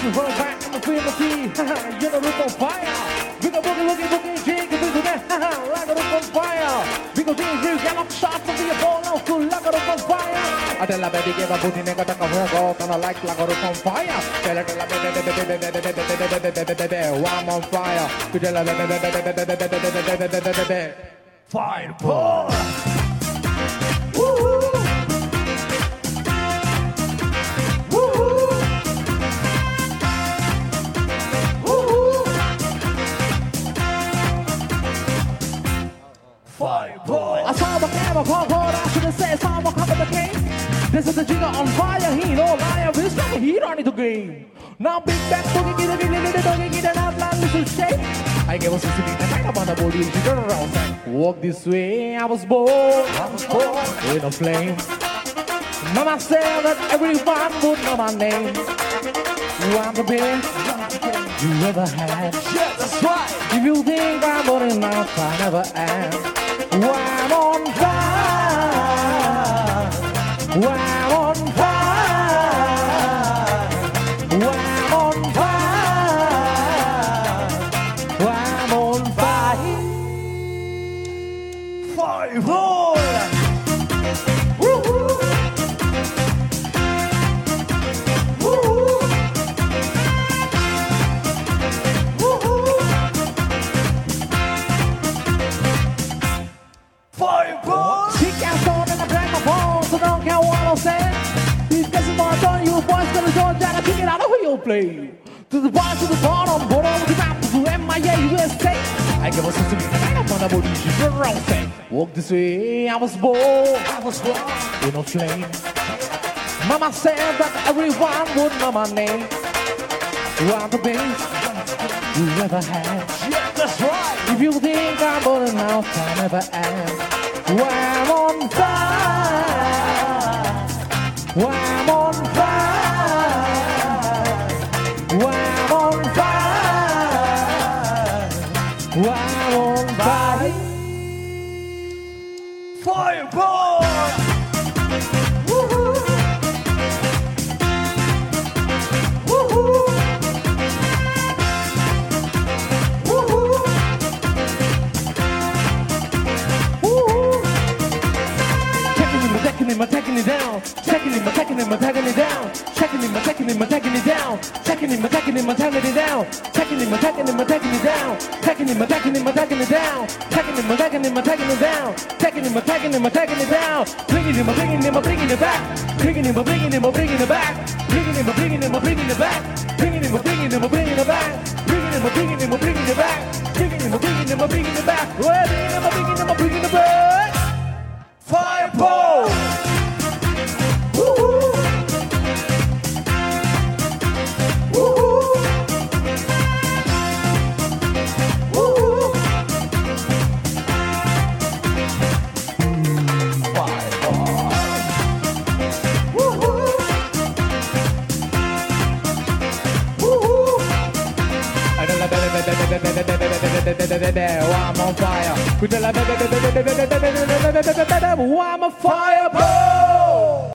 is roll back in the field of tea. You're the roof on fire. We go boogie, jig, we do that. Like a roof on fire. We go ding, we get up shots of the ball out to like a roof on fire. I tell la baby, give a booty, nigga, take a walk on a like a roof on fire. Tell her, I'm on fire. We tell her, fireball. Woo-hoo. Fireball. I saw the camera call, I should have said someone come to the game. This is the jigger on fire, he no liar, this time he don't need the game. Now big back, doggy, get it up, like little shake. I gave us a city, the night about the body, you turn around, walk this way, I was born in a flame. Mama said that everyone would know my name. I'm the best you ever had. Yeah, that's right. If you think I'm good enough, I never am. I'm on fire. I'm on fire. I'm on fire. I'm on fire. Fireball. Woo-hoo. Don't care what I'll say. These guys are more on you boys gonna go down and kick it out of who you play. To the bottom, to the bottom, bottom, to the top, to MIA, USA. I give us a to me, I don't wanna believe you for wrong thing. Walk this way, I was born in a flame. Mama said that everyone would know my name. I'm the best you ever had. Yeah, that's right. If you think I'm good enough, I never am. I'm on fire. I'm on fire. I'm on fire. I'm on fire. Fireball. Woohoo. Woohoo. Woohoo. Taking it down, taking it down, taking it down, taking it down, taking it down, taking it down, taking it down, bringing it back, bringing it back, bringing it back, bringing it back, bringing it back, bringing it back, bringing it back. Fireball! Woo-hoo! Woo-hoo! Woo-hoo! Fireball! Woo-hoo! Woo-hoo! I'm on fire. I'm a fireball.